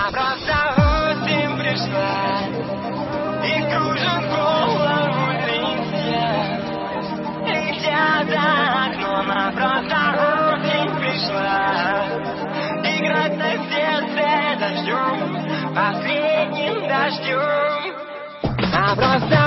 Она просто осень пришла и кружит голову листья. Летят за окном, она просто осень пришла играть на сердце дождем, последним дождем. Она просто